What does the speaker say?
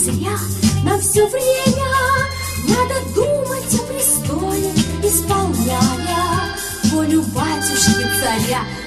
зря нам все время надо думать о престоле, исполняя волю батюшки царя.